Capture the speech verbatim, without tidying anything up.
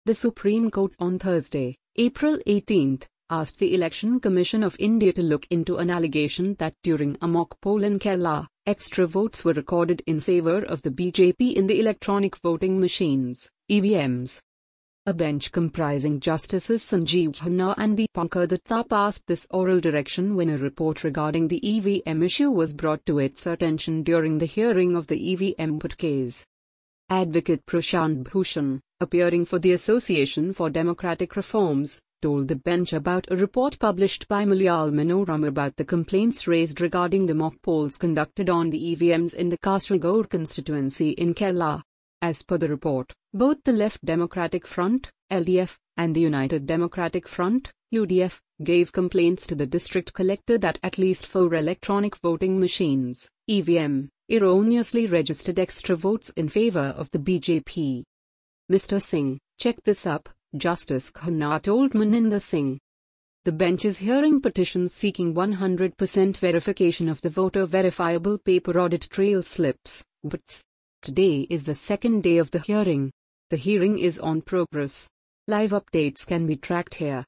The Supreme Court on Thursday, April eighteenth, asked the Election Commission of India to look into an allegation that during a mock poll in Kerala, extra votes were recorded in favour of the B J P in the electronic voting machines, E V Ms. A bench comprising Justices Sanjeev Khanna and Deepankar Dutta passed this oral direction when a report regarding the E V M issue was brought to its attention during the hearing of the E V M Put case. Advocate Prashant Bhushan, appearing for the Association for Democratic Reforms, told the bench about a report published by Malayalam Manoram about the complaints raised regarding the mock polls conducted on the E V Ms in the Kasaragod constituency in Kerala. As per the report, both the Left Democratic Front, L D F, and the United Democratic Front, U D F, gave complaints to the district collector that at least four electronic voting machines, E V M, erroneously registered extra votes in favour of the B J P. Mister Singh, check this up, Justice Khanna told Maninder Singh. The bench is hearing petitions seeking one hundred percent verification of the voter verifiable paper audit trail slips, V O Ts. Today is the second day of the hearing. The hearing is on progress. Live updates can be tracked here.